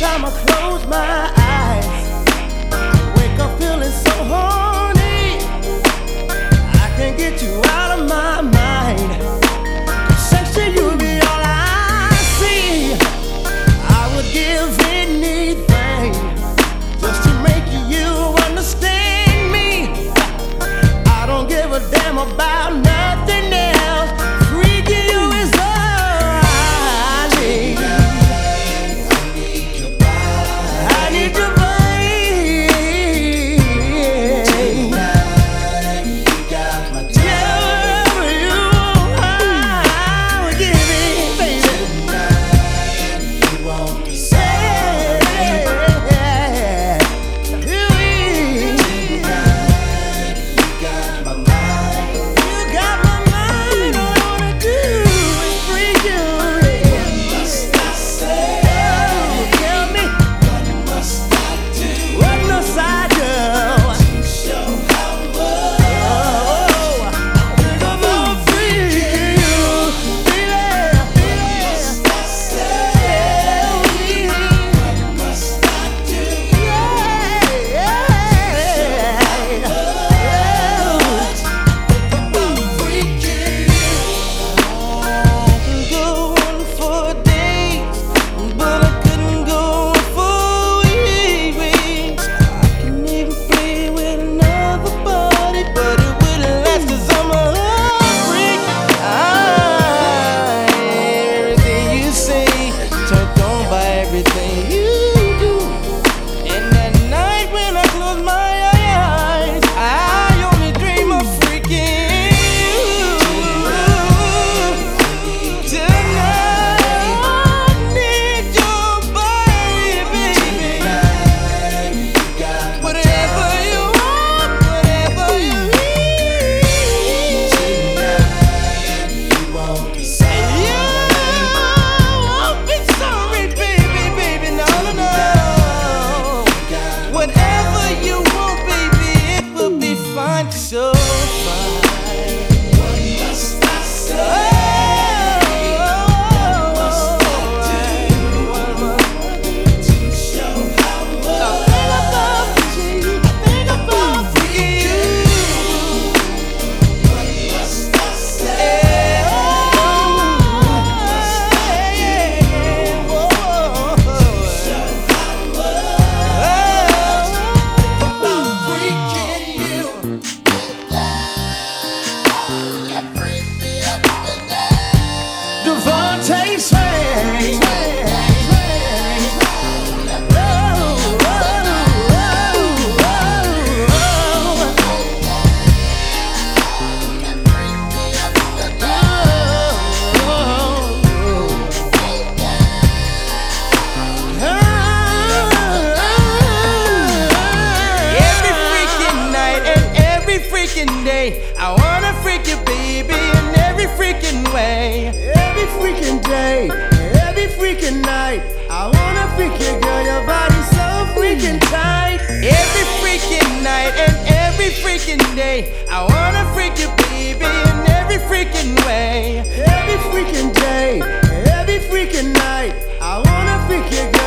time I close my eyes, I wake up feeling so horny. I can't get you out of my mind. Sex to you be all I see. I would give anything just to make you understand me. I don't give a damn about nothing else. Freaking you is all I need. I need your body. Tonight you got my time. I would give it, baby. Tonight you won't be sad. Tonight you got my mind. You got my mind. All I wanna do is freak you. What must I say? Oh, tell me. What must I do? What must I do? To show how much I think about freaking you, baby. What must I say? What must I do? Yeah, about freaking you. I can go on for days, but I couldn't go on for weeks. I can even play with another body, but it wouldn't last 'cause I'm a freak. Everything you say, turned on by everything you do. And that night when I close my eyes, I only dream of freaking you. Tonight I need your body, baby. Whatever you want, whatever you need. Tonight you won't be sorry. You won't be sorry, baby, baby, no, no, no. Whatever you want, baby, it will be fine, so fine. What must I say? What must I do? What must I do to show how much I think about you? What must I say? What must I do to show how much about freaking you? Devontae Swing. Every freaking night and every freaking day, I wanna freak you, baby, in every freaking way. Every freaking day, every freaking night, I wanna freak you, girl. Your body's so freaking tight. Every freaking night and every freaking day, I wanna freak you, baby, in every freaking way. Every freaking day, every freaking night, I wanna freak you, girl.